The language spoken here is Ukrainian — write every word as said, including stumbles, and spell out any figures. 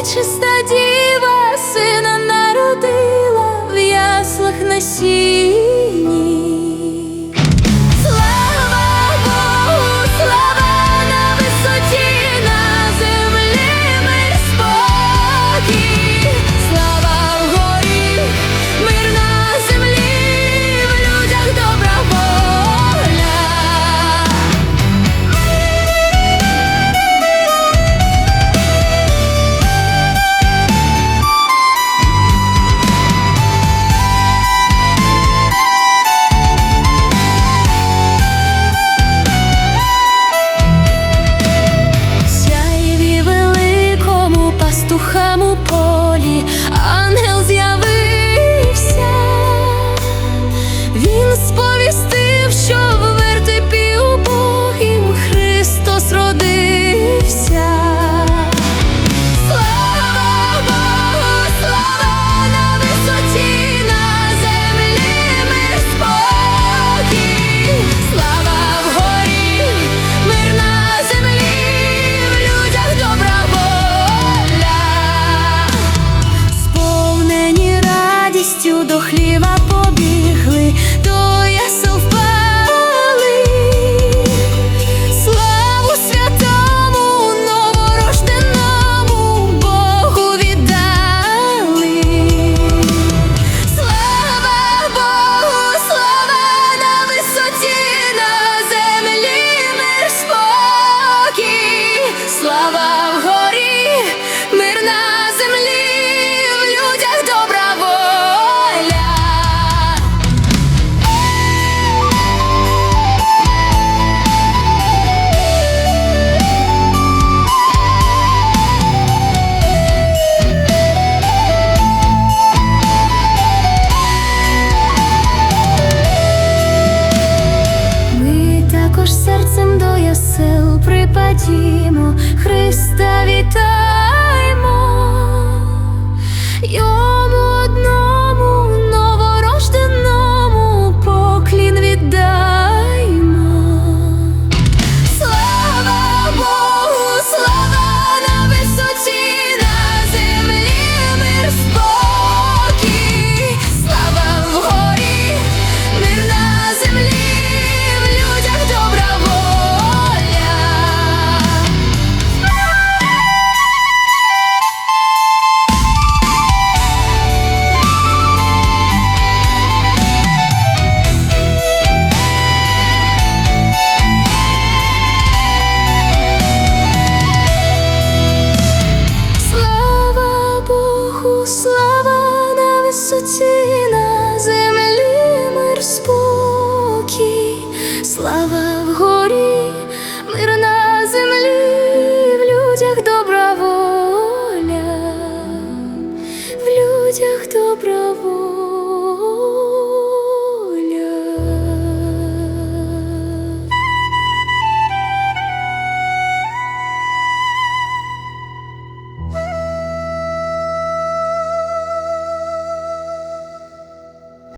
Пречиста діва сина народила в яслах на сіні. Слава Богу, слава на висоті, на землі мир спокій. Слава вгорі, мир на землі, в людях добра воля. Пастухам у полі ангел з'явився. Він сповістив, що в вертепі убогим Христос родився. Слава Богу, слава на висоті, на землі мир спокій. Слава вгорі, мир на землі, в людях добра воля. Радістю до хліва побігли, до ясел впали. Славу святому, новорожденому Богу віддали. Слава Богу, слава на висоті, на землі мир спокій. Слава вгорі, мир на землі, в людях добра воля. Ми також серцем до ясел припадімо, Христа вітаємо.